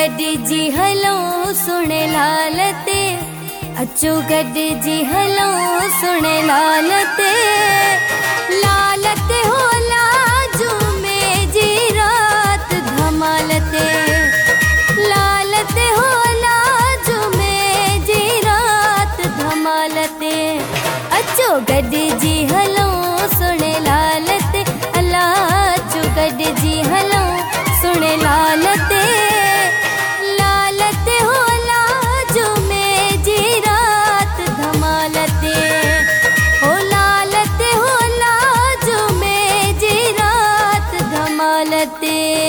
गड्डी जी हलो सुने लालते, अचो गड्डी जी हलो सुने लालते, लालते हो लाजू में जी रात धमालते, लालते हो लाजू में जी रात धमालते, अचो गड्डी जी हलो सुने लालते, अल्लाह अचो गड्डी जी हलो सुने लालते, लालते हो लाजू में जी रात धमालते, हो लालते हो लाजू में जी रात धमालते।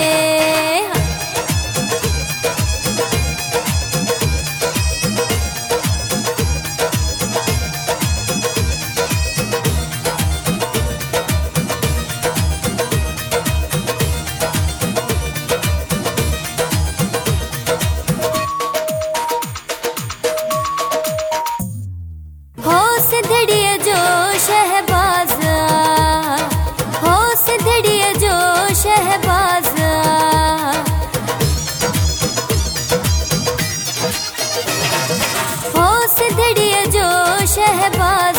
सिधड़िया जो शहबाज, हो सिधड़िया जो शहबाज, हो सिधड़िया जो शहबाज,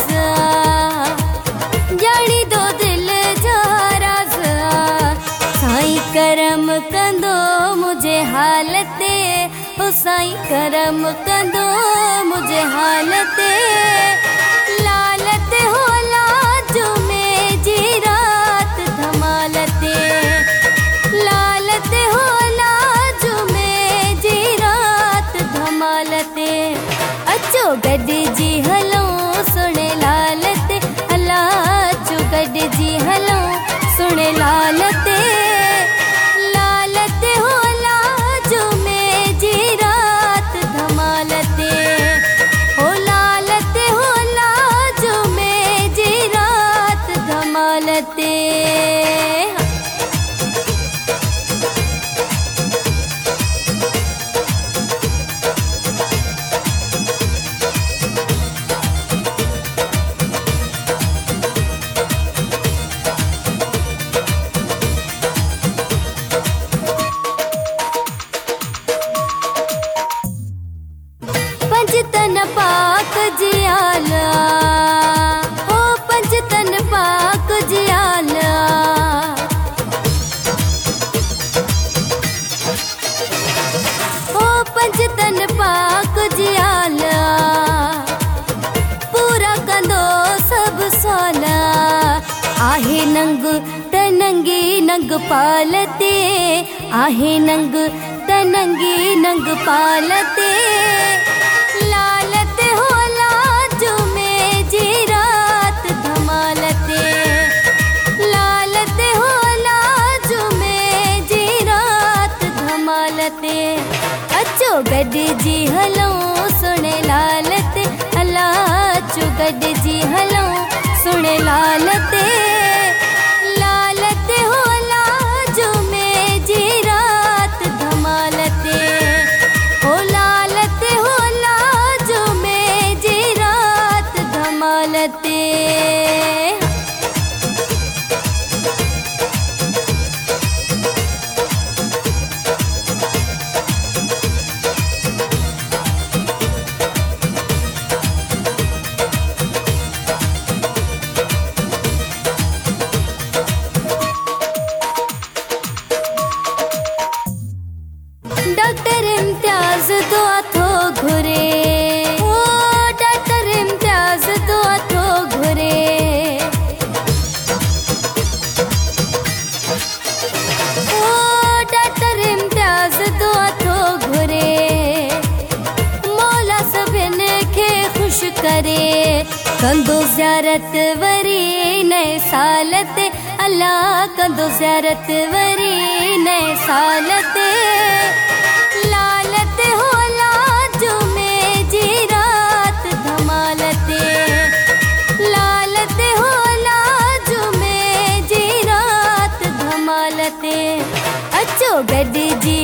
जानी दो दिल जराज, साईं करम कंदो मुझे हालते, ओ साईं करम कंदो मुझे हालते, लालते हो लाजू में जी रात धमालते, लालते हो लाजू में जी रात धमालते, अचो गड्डी जी हलो सुने लालते, अल्लाह अचो गड्डी जी हलो सुने लालते, लालते हो लाजू में जी रात धमालते, हो लालते हो लाजू में जी रात धमालते। पंजतन पाक जियाला, हो पंजतन पाक जियाला, हो पंजतन पाक जियाला, पूरा कंदो सब सोला, आहे नंग तनंगी नंग पालते, आहे नंग तनंगी नंग पालते, लालते हो लाजू में जी रात धमालते, लालते हो लाजू में जी रात धमालते, अचो गड्डी जी हलो सुने लालते, अल्लाह अचो गड्डी जी हलो सुने लालते, लालते हो लाजू में जी रात धमालते, हो लालते हो लाजू में जी रात धमालते। डॉक्टर इम्तियाज दो अथो घुरे, ओ डॉक्टर इम्तियाज दो अथो घुरे, ओ डॉक्टर इम्तियाज दो अथो घुरे, मौला सभिन खे खुश करे, कंदो ज़ियारत वरी नए साल ते, अल्लाह कंदो ज़ियारत वरी नए साल ते, लालते हो लाजू में जी रात धमालते, लालते हो लाजू में जी रात धमालते, अचो गड्डी जी